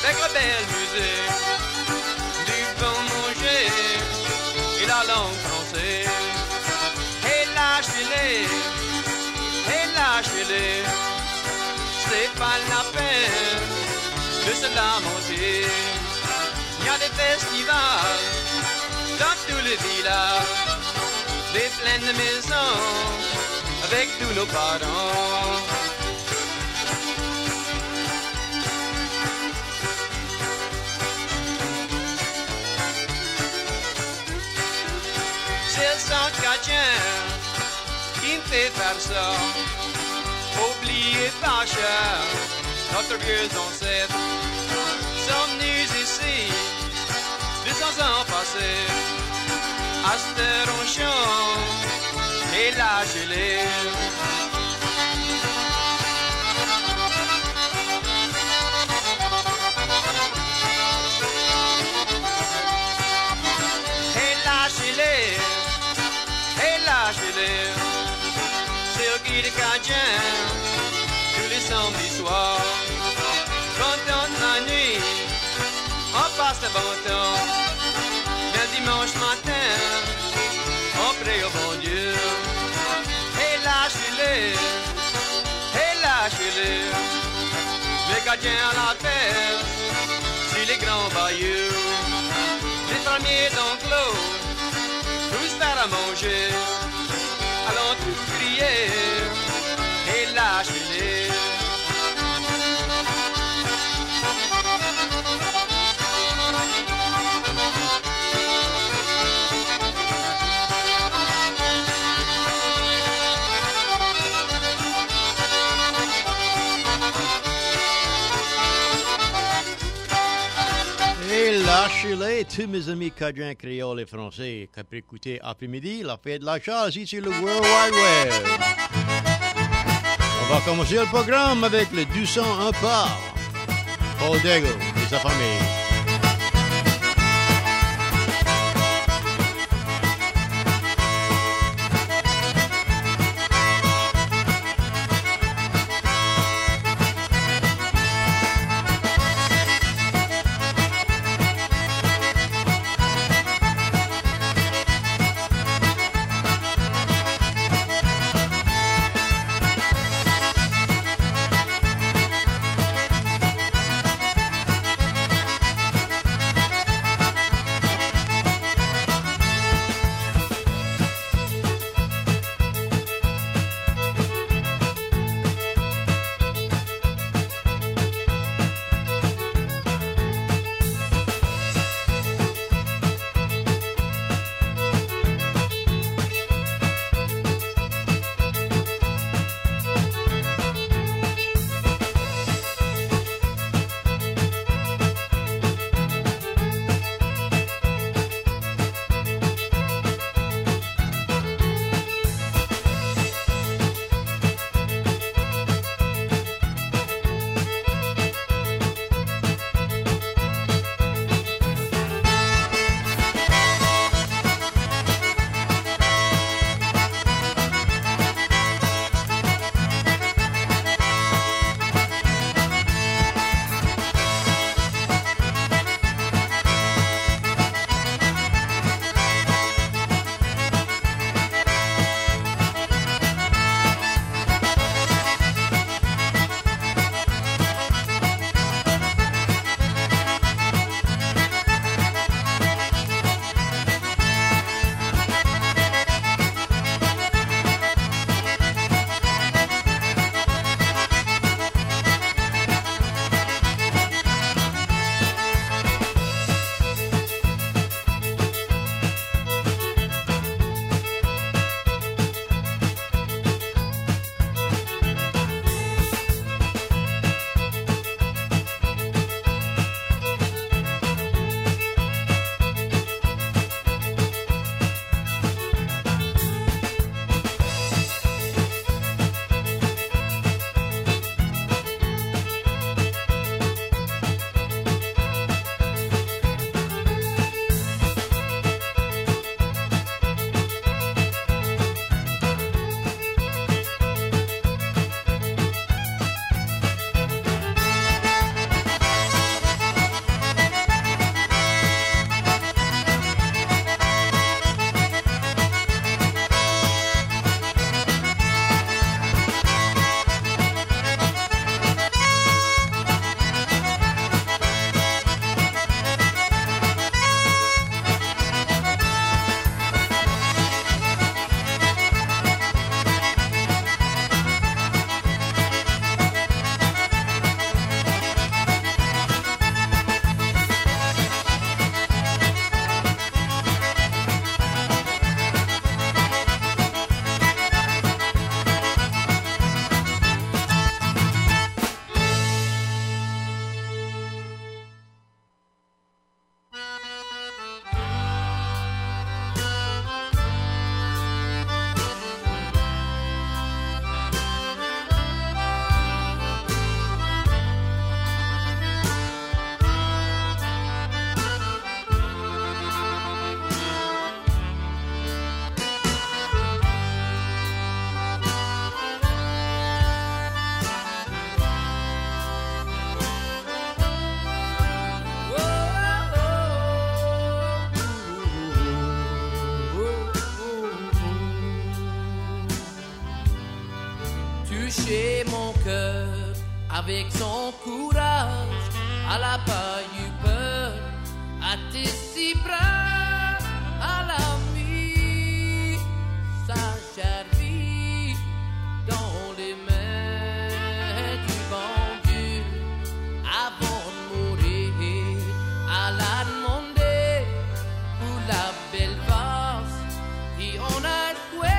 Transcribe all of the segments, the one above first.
avec la belle musique, du bon manger et la langue française. Et lâchez-les, c'est pas la peine de se lamenter. Il y a des festivals dans tous les villages, des pleines de maisons avec tous nos parents. C'est le sang chrétien qui me fait faire ça. Oubliez pas cher, notre vieux ancêtre sont venus ici 200 ans passés. À cette heure on chante et lâchez-les. C'est au guide cadien tous les samedis soirs. Quand on la nuit, on passe le bon temps. Le dimanche matin, on prie au bon Dieu. Et lâchez-les, les gardiens à la terre, sur les grands bayous, les fermiers d'enclos, tous faire à manger. Allons tous crier et lâchez-les. Et lâchez-les, tous mes amis cadres créoles et français qui peuvent écouter après-midi la fête de la chasse ici sur le World Wide Web. On va commencer le programme avec le 201 pas. Paul Daigle et sa famille. avec son courage, elle a pas eu peur, à tes si bras, à l'ami, sa chère vie dans les mains du bon Dieu. Avant de mourir, elle a demandé pour la belle valse qui on a joué.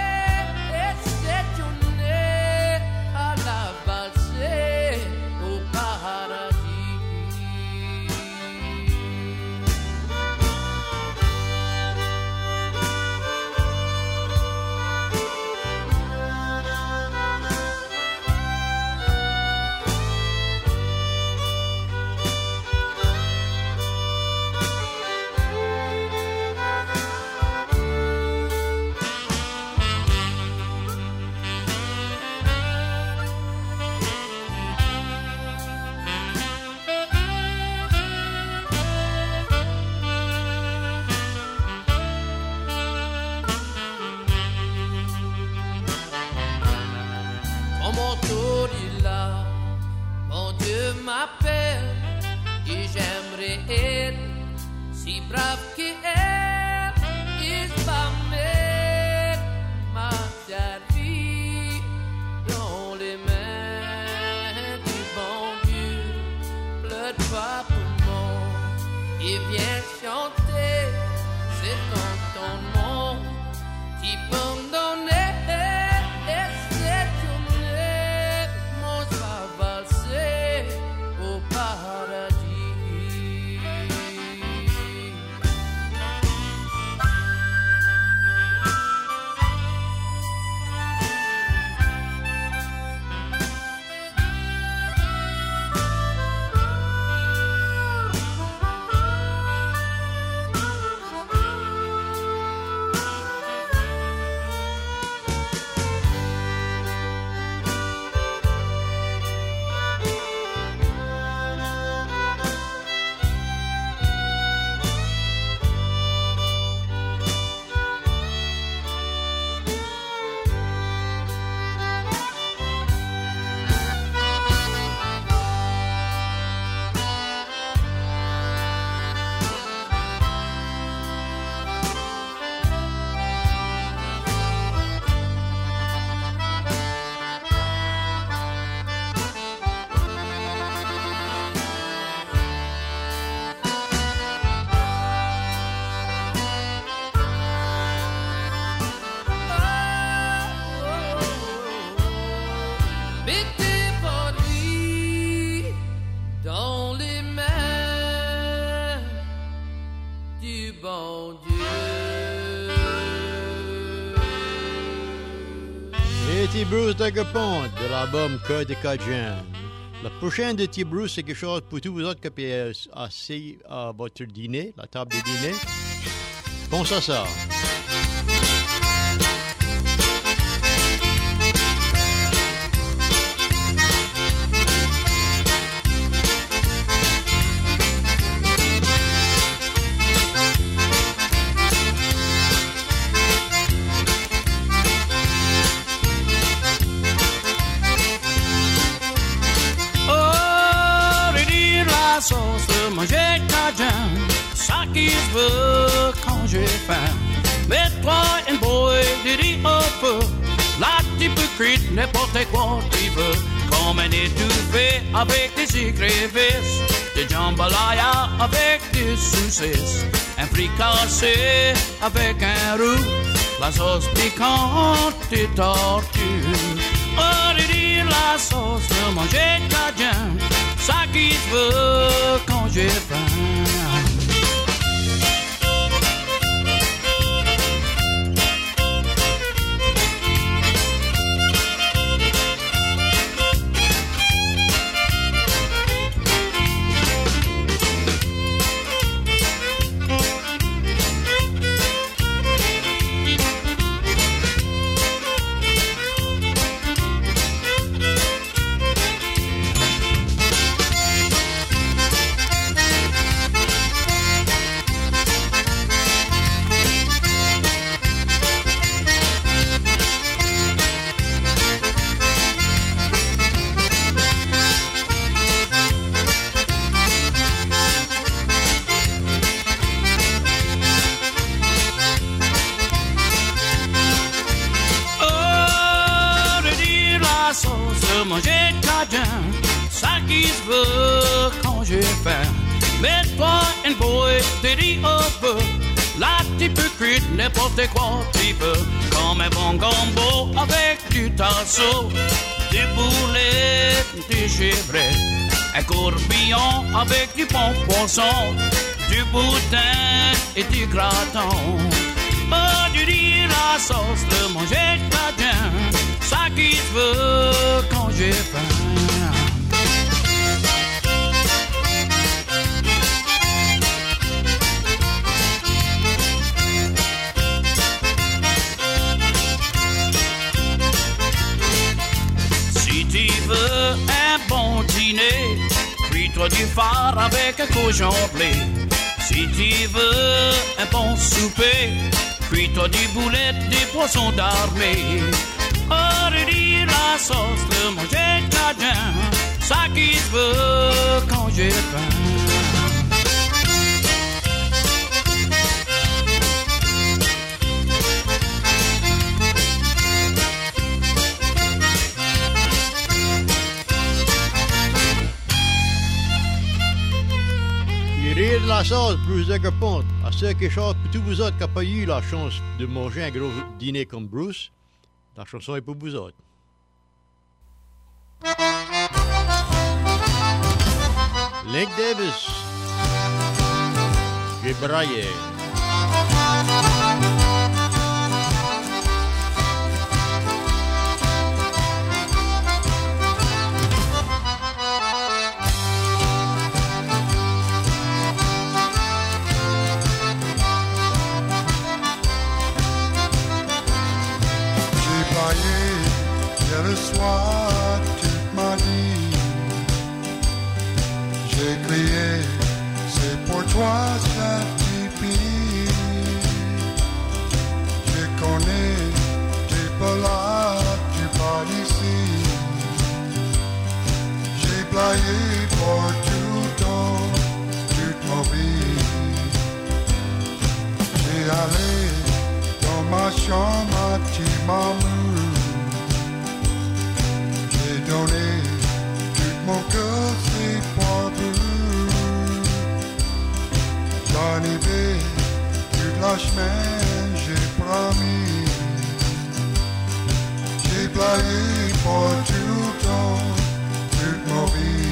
M'appelle et j'aimerais être si brave qu'elle il va mettre ma chère vie dans les mains du bon Dieu. Pleure pas pour moi et viens chanter cet entendement qui peut me donner cette journée mon va valser au paradis. T. Bruce d'Agapont de l'album Cœur de Cajun. La prochaine de T. Bruce, c'est quelque chose pour tous vous autres qui êtes assis à votre dîner, la table de dîner. Pense à ça. Manger cajun, ça qui se veut quand j'ai faim. Mets-toi une bouille de riz au feu, là tu peux cuire n'importe quoi tu veux. Comme un étouffé avec des écrevisses, des jambalaya avec des saucisses, un fricassé avec un roux, la sauce piquante des tortues. Oh, la sauce de manger cajun, ça qui se veut quand j'ai faim. qui se veut quand j'ai faim. Mets-toi une bouée, t'es dit au feu. Là, tu peux cuire n'importe quoi tu veux. Comme un bon gombo avec du tasso, des boulettes déchirées, un courbillon avec du bon poisson, du boudin et du gratin. Oh, du riz, la sauce, de manger cadien, ça qui se veut quand j'ai faim. Si tu veux un bon dîner, cuis-toi du phare avec un cochon blé. Si tu veux un bon souper, cuis-toi des boulettes, des poissons d'armée. Oh, de dire la sauce, de manger cadien, ça qui se veut quand j'ai faim. Rire de la sauce, Bruce Daggerpont. À ceux qui chantent, pour tous vous autres qui n'avez pas eu la chance de manger un gros dîner comme Bruce, la chanson est pour vous autres. Link Davis, j'ai braillé. Hier le soir, toute ma nuit, j'ai crié, c'est pour toi cette tipi. Je connais, t'es pas là, tu pars d'ici. J'ai playé pour tout temps, toute ma vie. J'ai allé dans ma chambre, tu m'as donné tout mon cœur, c'est pour vous. J'en ai fait toute la chemin, j'ai promis. J'ai playé pour tout le temps, toute ma vie.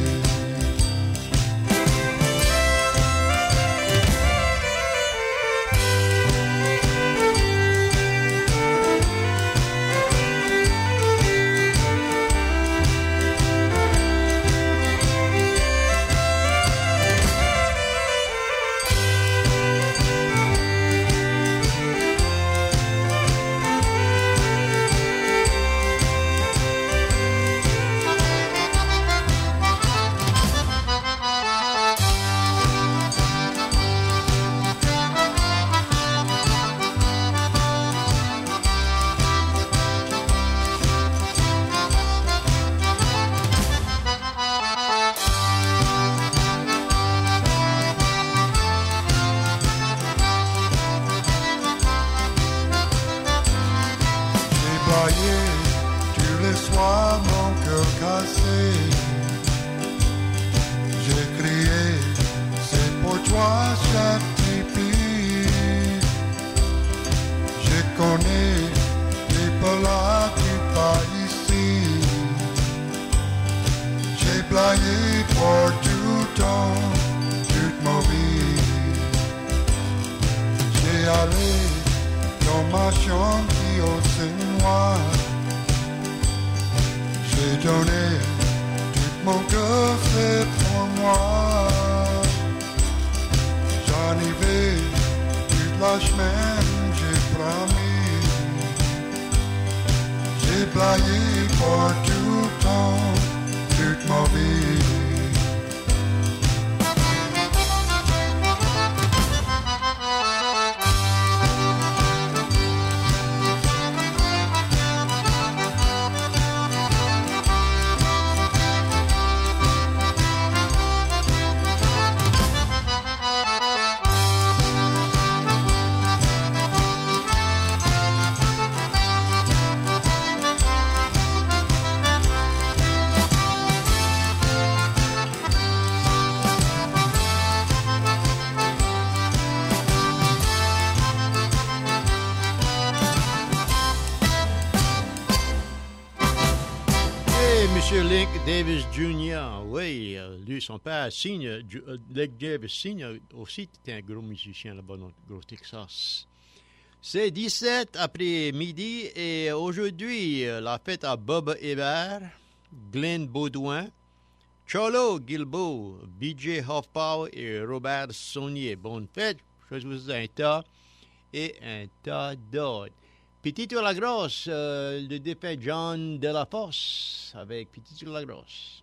Tous les soirs mon cœur cassé, j'ai crié, c'est pour toi chaque tipi. Je connais, t'es pas là, tu pas ici. J'ai playé pour tout le temps, toute ma vie. J'ai allé dans ma chambre qui au noir. J'ai donné tout mon cœur, c'est pour moi. J'en ai fait toute la chemin, j'ai promis. J'ai playé pour tout le temps, toute ma vie. Davis Jr., oui, lui, son père, Leg Davis Sr. aussi était un gros musicien là-bas dans le gros Texas. C'est 17 après-midi et aujourd'hui, la fête à Bob Hébert, Glenn Baudouin, Cholo Guilbeault, BJ Hoffpower et Robert Saunier. Bonne fête, je vous un tas et un tas d'autres. Petit Tour la Grosse, le défunt John Delafosse avec Petit Tour la Grosse.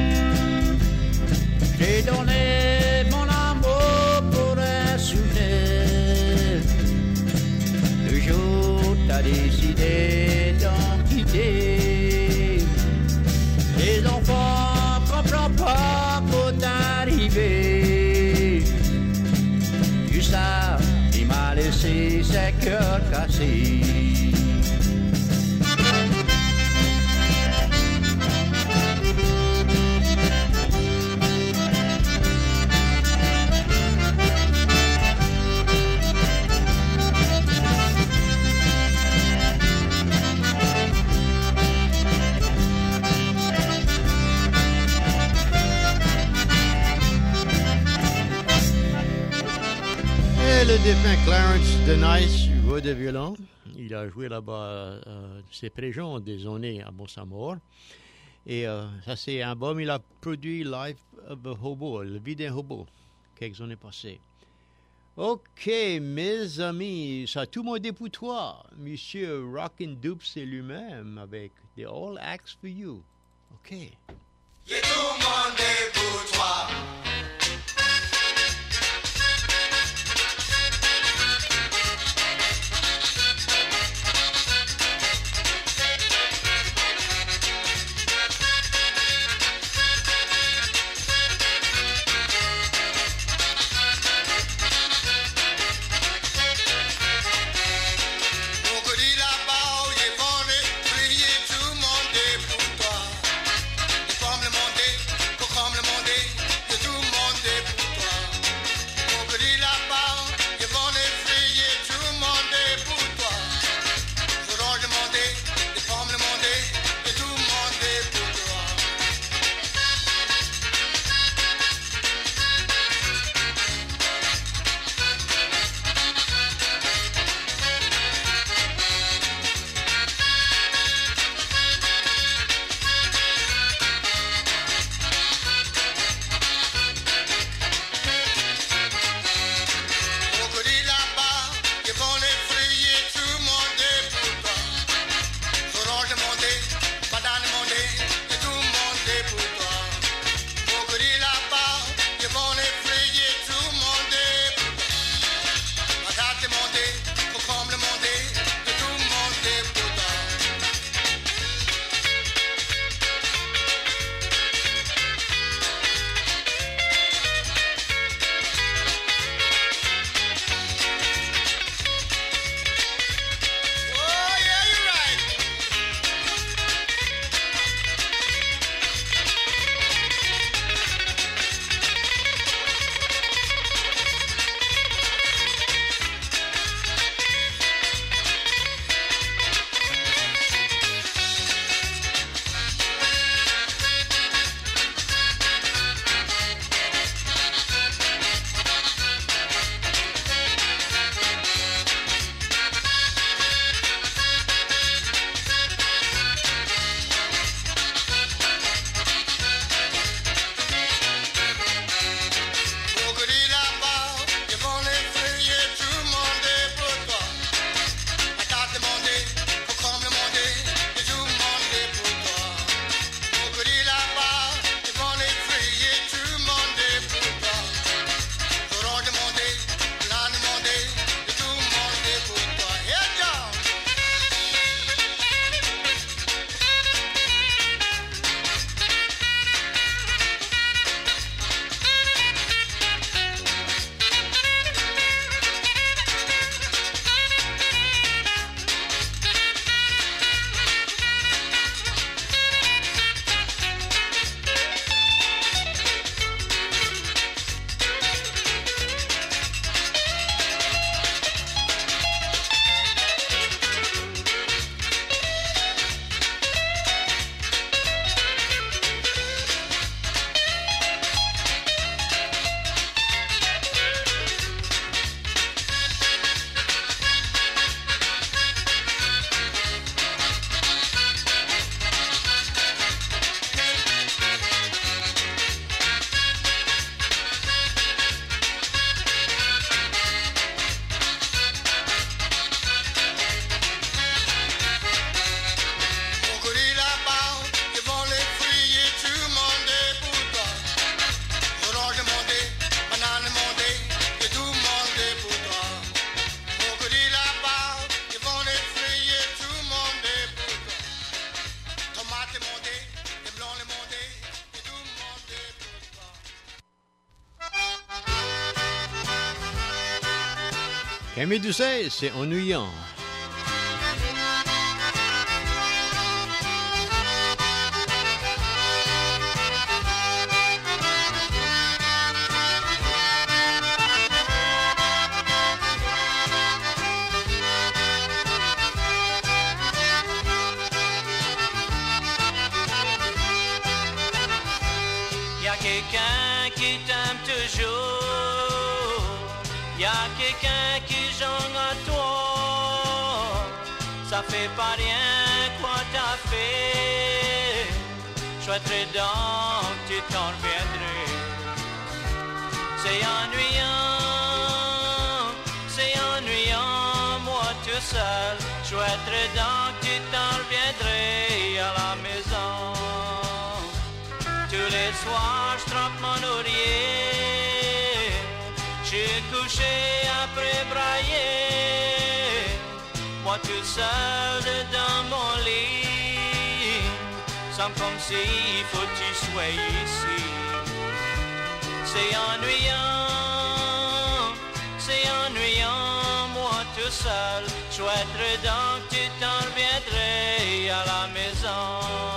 J'ai donné mon amour pour un souvenir. sea. Le défunt Clarence Denice jouait de violon. Il a joué là-bas, ses préjons des années à Baltimore. Et ça, c'est un album, il a produit Life of a Hobo, La vie d'un hobo, quelques années passées. OK, mes amis, ça a tout demandé pour toi. Monsieur Rockin' Dupes, c'est lui-même avec The All Acts for You. OK. J'ai tout demandé pour toi. Camille Doucet, c'est ennuyant. quelqu'un qui t'aime toujours, y a quelqu'un qui jongle à toi. Ça fait pas rien quoi t'as fait, je souhaiterais donc que tu t'en reviendrais. C'est ennuyant, moi tout seul, je souhaiterais donc que tu t'en reviendrais à la maison. Tous les soirs, je trempe mon oreiller, je suis couché après brailler, moi tout seul dans mon lit, semble comme s'il faut que tu sois ici. C'est ennuyant, moi tout seul, je souhaiterais donc que tu t'en reviendrais à la maison.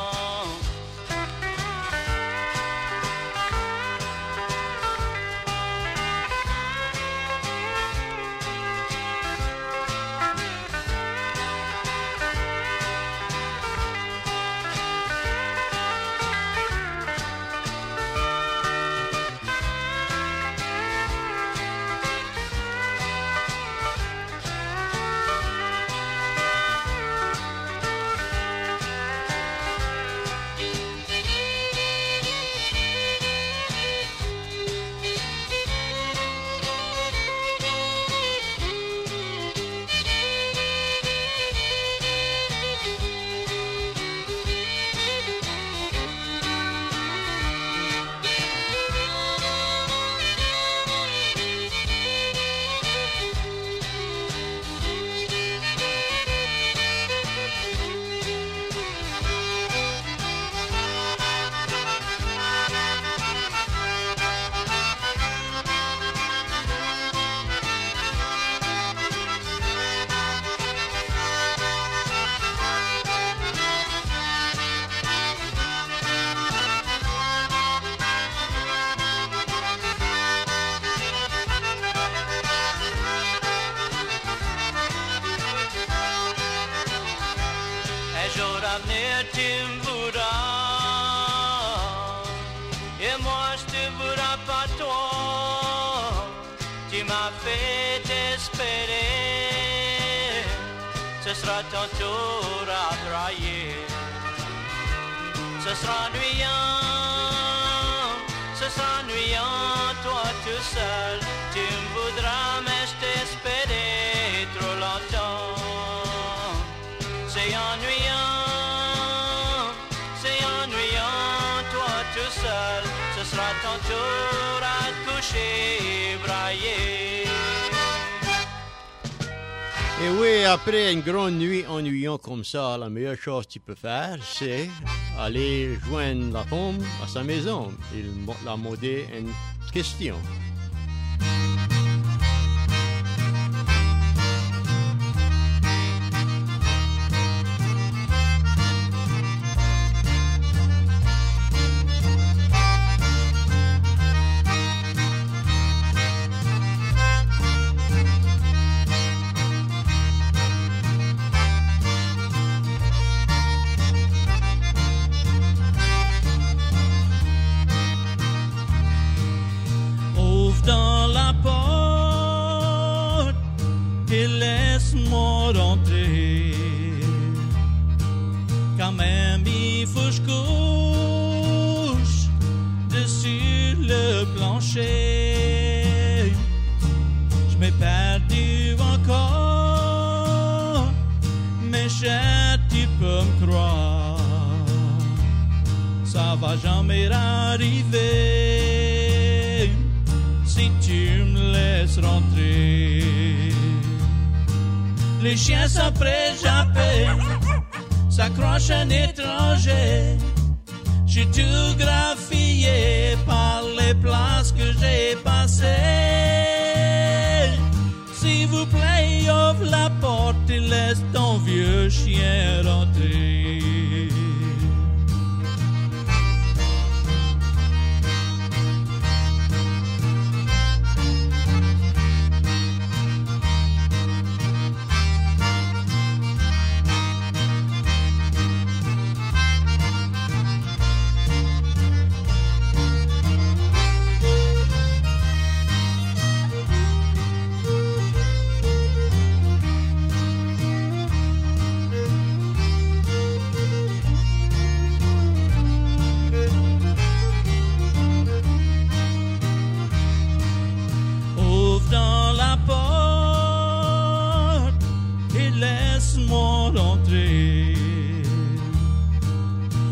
Ce sera ton tour à brailler. Ce sera ennuyant, toi tout seul. Tu me voudras, mais je t'espérais trop longtemps. C'est ennuyant, toi tout seul. Ce sera ton tour à te coucher et brailler. Et oui, après une grande nuit ennuyante comme ça, la meilleure chose que tu peux faire, c'est aller joindre la femme à sa maison et la demander une question. Quand même il faut que je couche dessus le plancher. Je m'ai perdu encore, mais cher, tu peux me croire, ça va jamais arriver si tu me laisses rentrer. Les chiens s'apprêtent japper, s'accroche un étranger. J'suis tout graffié par les places que j'ai passées. S'il vous plaît, ouvre la porte et laisse ton vieux chien rentrer.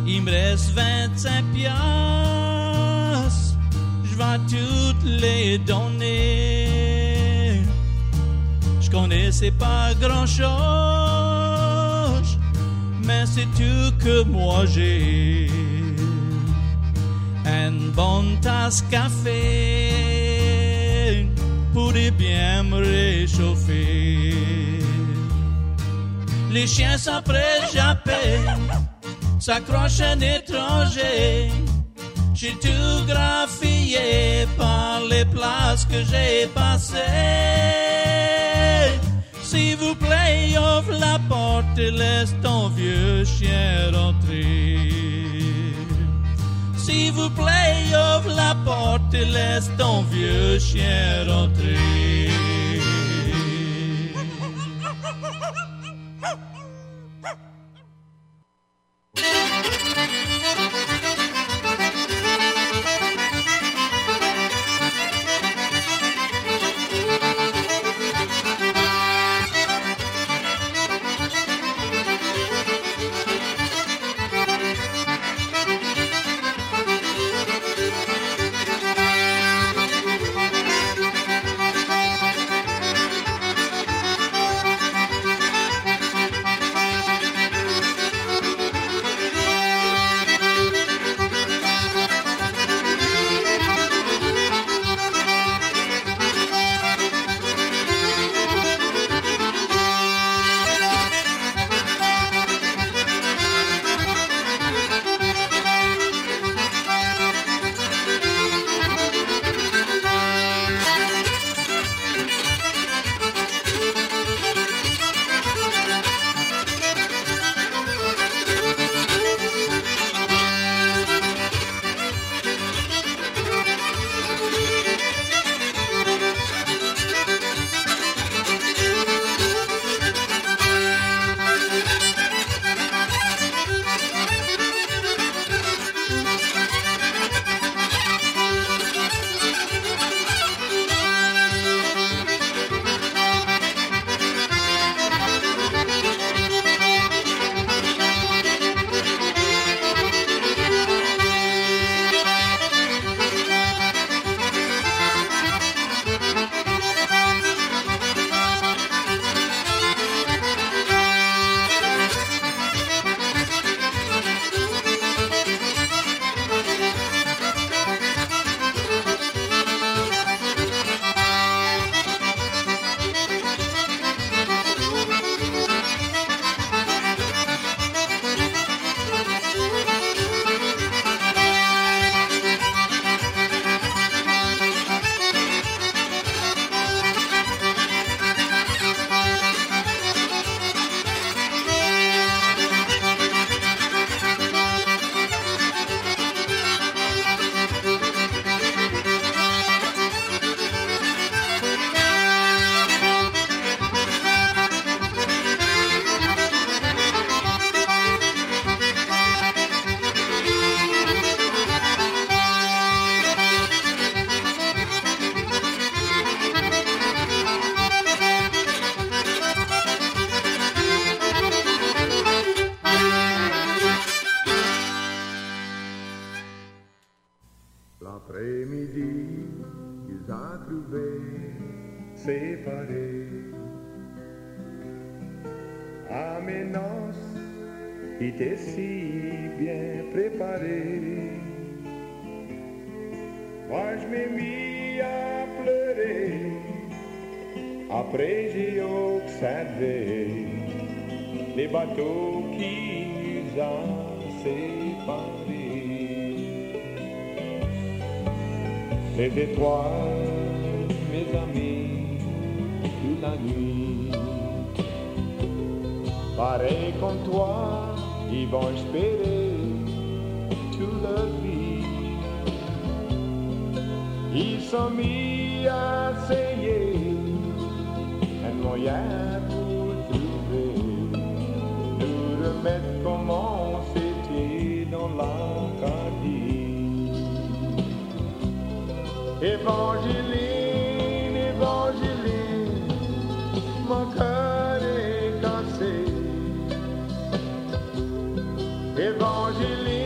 il me reste 25 piastres, je vais toutes les donner. Je connaissais pas grand-chose, mais c'est tout que moi j'ai. Une bonne tasse café pourrait bien me réchauffer. Les chiens s'apprêtent, j'appelle, s'accrochent un étranger. J'ai tout graffié par les places que j'ai passées. S'il vous plaît, ouvre la porte et laisse ton vieux chien rentrer. S'il vous plaît, ouvre la porte et laisse ton vieux chien rentrer. L'après-midi, ils ont trouvé séparés. À mes noces, ils étaient si bien préparés. Moi, je m'ai mis à pleurer. Après, j'ai observé les bateaux qui nous ont séparés. Les étoiles, mes amis, toute la nuit. Pareil comme toi, ils vont espérer toute leur vie. Ils sont mis à essayer un moyen pour trouver, nous remettre comment c'était dans l'Acadie. Évangéline, Évangéline, mon cœur est cassé. Évangéline.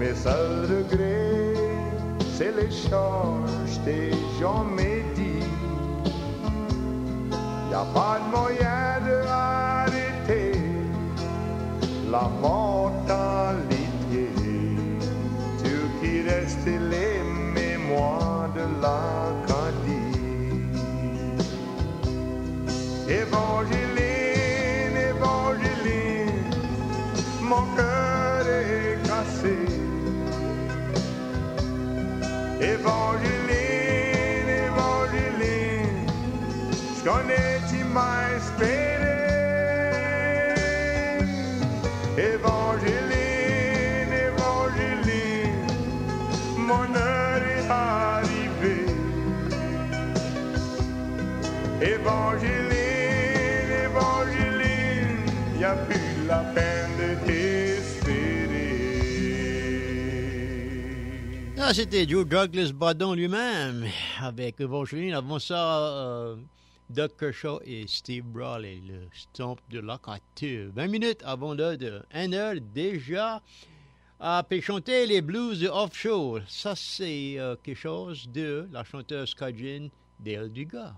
Mes seuls regrets, c'est les charges des gens médits. Y a pas de moyen de arrêter la mortalité. Tout qui reste les mémoires de l'Acadie. Évangéline, Évangéline, mon cœur est cassé. Évangéline, Évangéline, j'connais tu m'as espéré. Évangéline, Évangéline, mon heure est arrivée. Évangéline, Évangéline, y'a plus la peine de t'espérer. Ah, c'était Joe Douglas Badon lui-même avec Evangeline. Avant ça, Doug Kershaw et Steve Brawley, le stomp de l'Acadie. 20 minutes avant l'heure de 1 heure déjà. À chanter les blues de Offshore. Ça, c'est quelque chose de la chanteuse cajun Dale Dugas.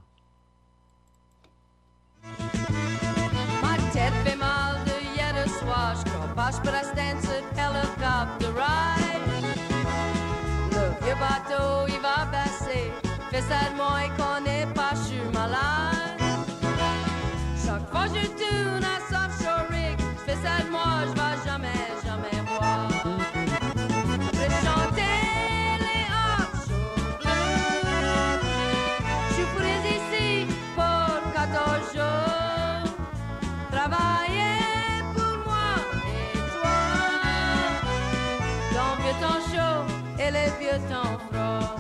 Ma tête fait mal de hier soir, je crois pas je pourrais stand sur helicopter ride. Le vieux bateau il va baisser, fait ça de moi qu'on n'est pas, je suis malade. Chaque fois je tourne à Offshore Rig, fais ça de moi, je vais jamais, jamais boire. Je chanter les Offshore Blues, je suis pris ici pour 14 jours. Travailler pour moi et toi, dans le vieux temps chaud et les vieux temps froids.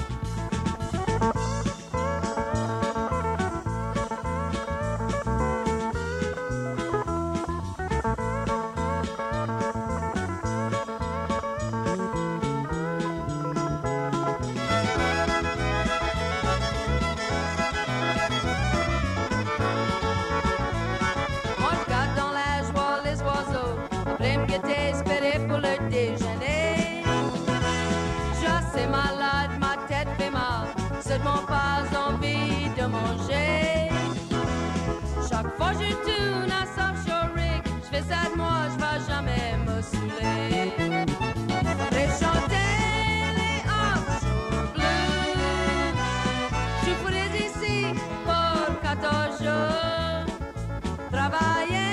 Espérer pour le déjeuner. Je suis malade, ma tête fait mal, seulement pas envie de manger. Chaque fois je tourne à Offshore Rig, je fais ça de moi, je vais jamais me saouler. Après chanter les Offshore Blues, je suis pris ici pour 14 jours. Travailler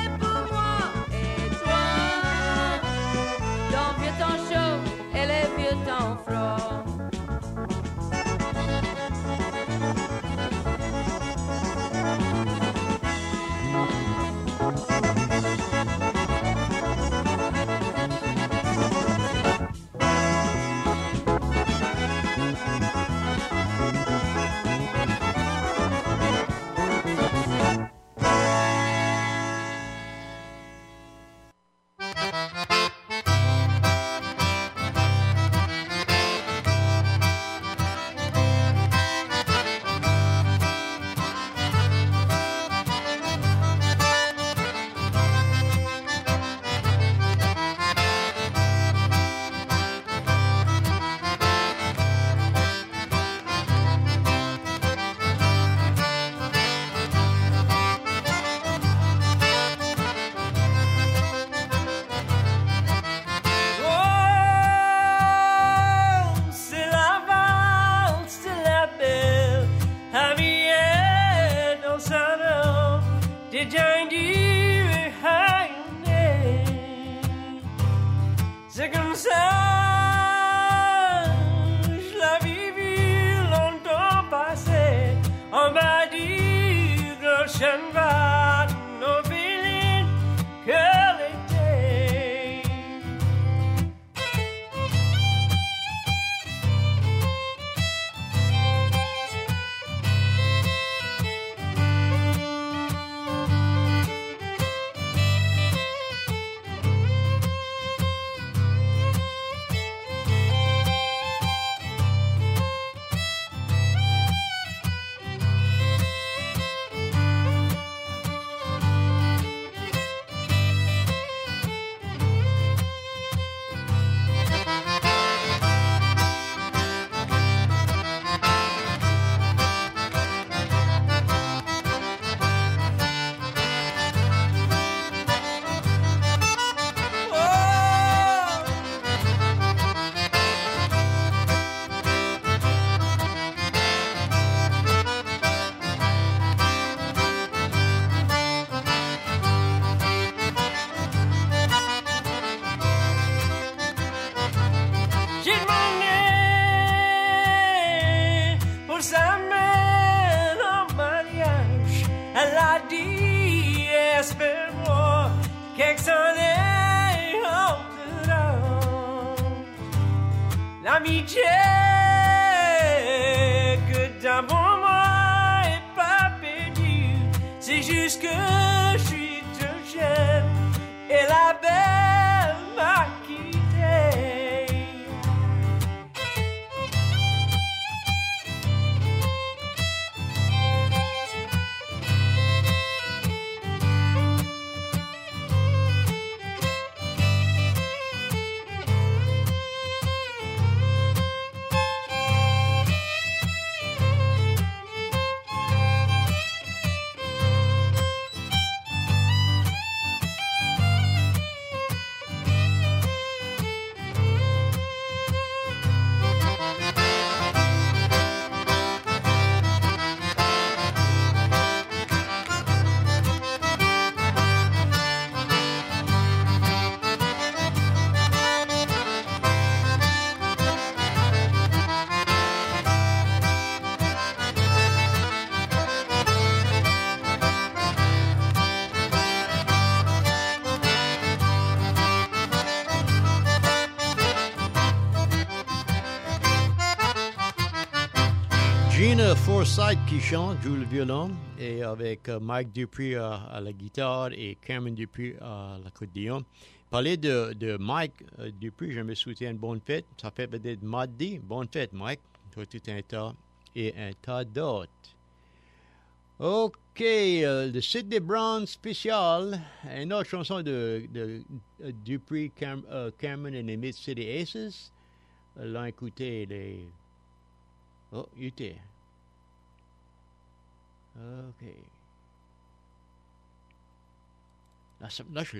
temps chaud et les vieux temps froids. Exhorté en dedans l'amitié que t'as pour moi est pas perdue. C'est juste que je suis trop jeune et la belle m'a quitté. Gina Forsythe qui chante, joue le violon, et avec Mike Dupree à la guitare et Cameron Dupree à l'accordéon. Parler de Mike Dupree, je me souhaite une bonne fête. Ça fait peut-être mardi. Bonne fête, Mike. Toi, tout un tas et un tas d'autres. OK, le Sidney Brown spécial. Une autre chanson de Dupree, Cameron et les Mid-City Aces. L'on a écouté les... Oh, il était. OK. Là, je l'ai.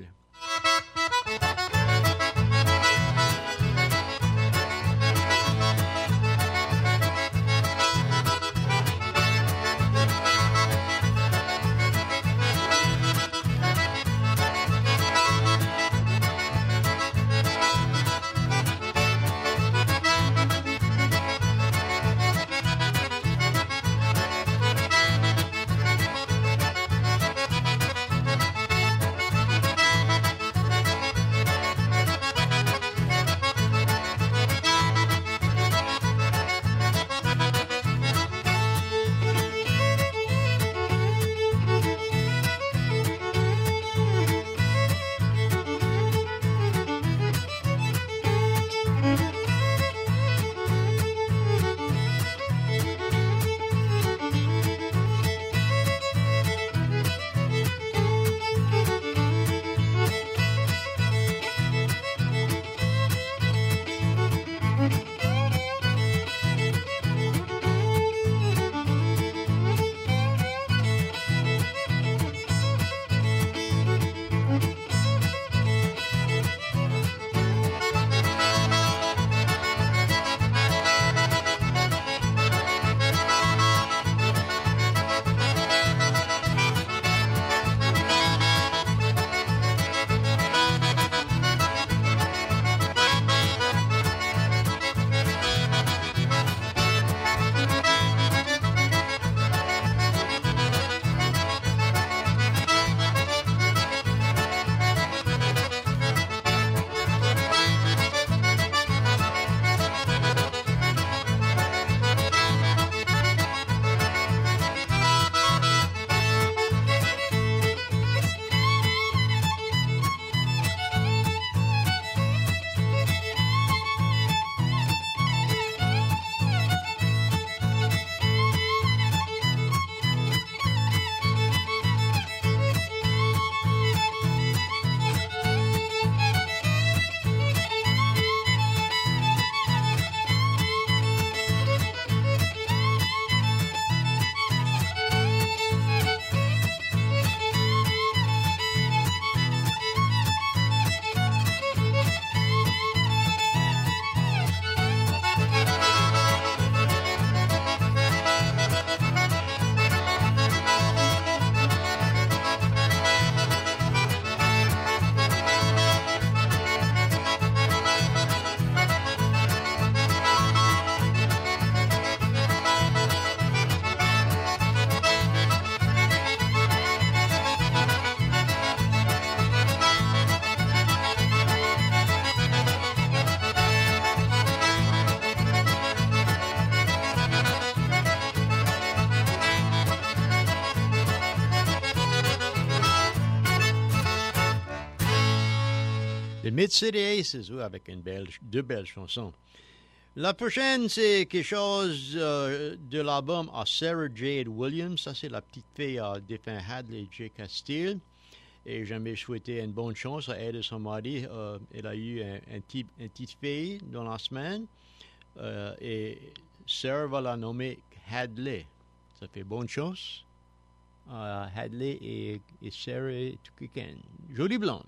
Mid-City Aces, oui, avec deux belles chansons. La prochaine, c'est quelque chose de l'album à Sarah Jade Williams. Ça, c'est la petite fille à défunt Hadley J. Castile. Et j'aimerais souhaiter une bonne chance à elle et son mari. Elle a eu une petite fille dans la semaine. Et Sarah va la nommer Hadley. Ça fait bonne chance. Hadley et Sarah Tukiken. Jolie blonde.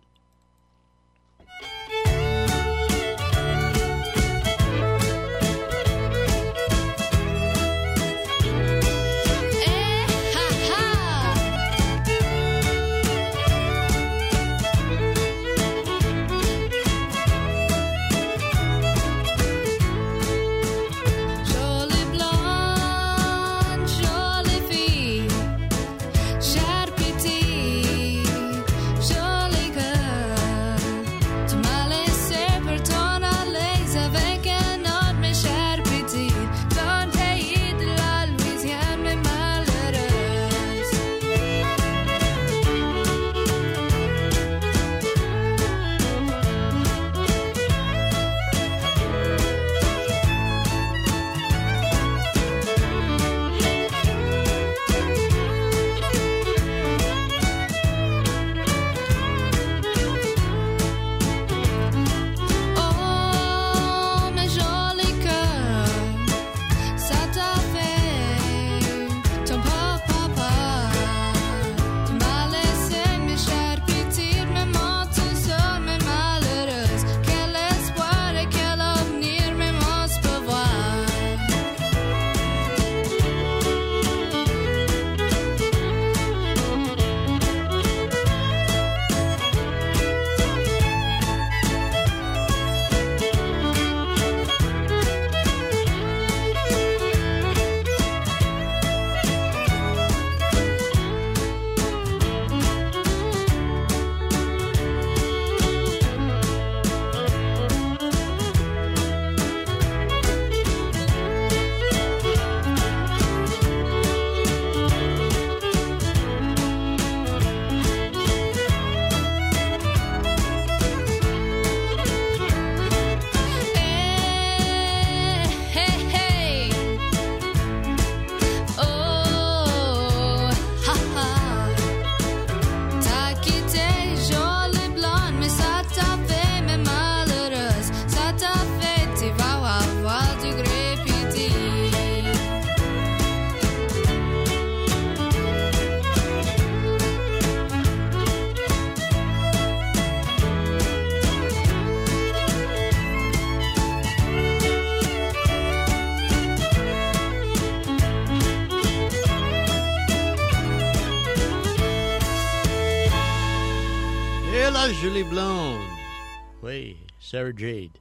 Jolie blonde. Oui, Sarah Jade.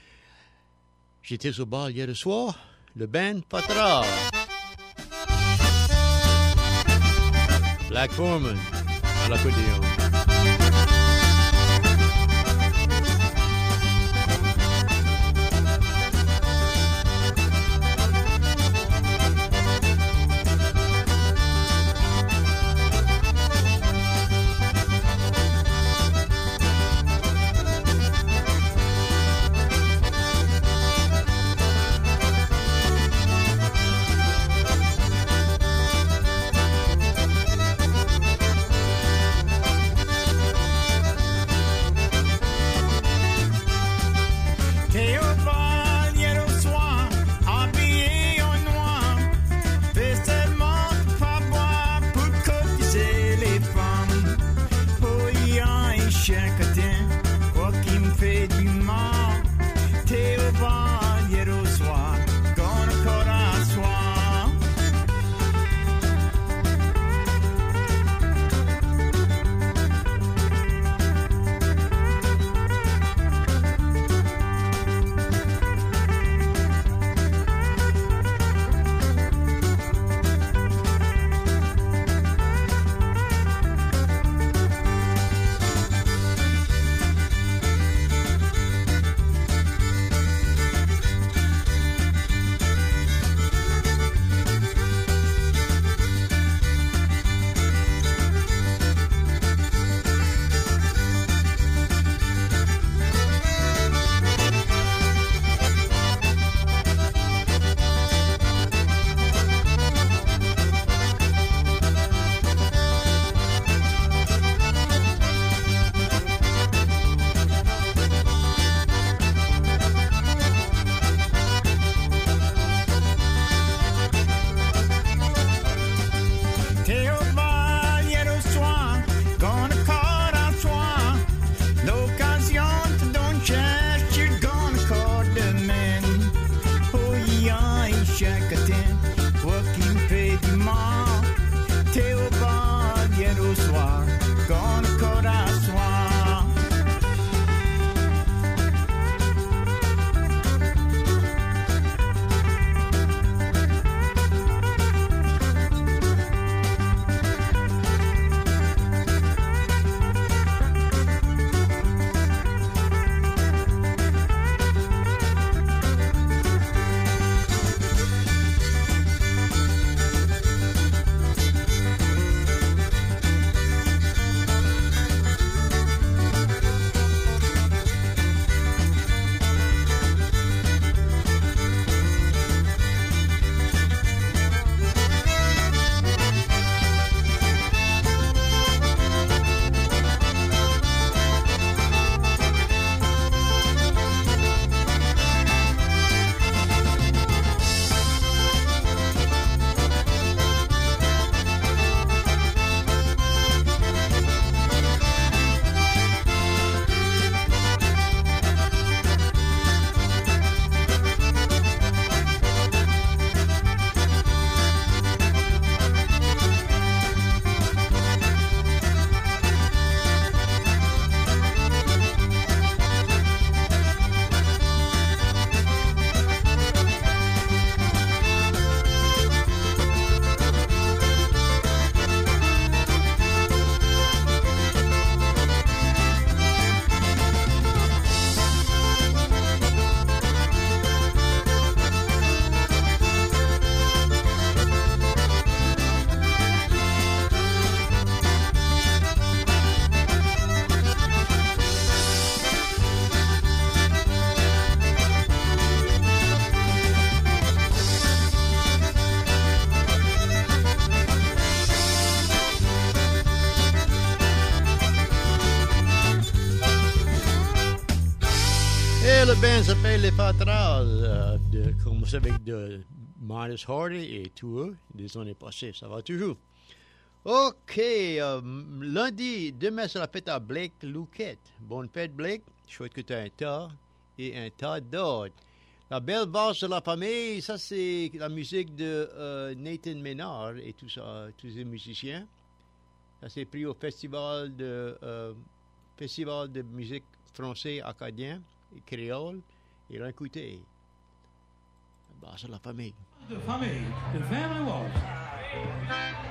J'étais au bar hier soir. Le band Patra. Black Foreman à l'accordéon. le band s'appelle les Fatras, commencé avec de Marcus Hardy et tout eux, des années passées, ça va toujours. OK, lundi, demain c'est la fête à Blake Louquette. Bonne fête Blake, je souhaite que tu aies un tas et un tas d'autres. La belle valse de la famille, ça c'est la musique de Nathan Ménard et tout ça, tous les musiciens. Ça s'est pris au festival de musique français acadien et créole. Et là, écoutez, la valse de la famille. The family waltz.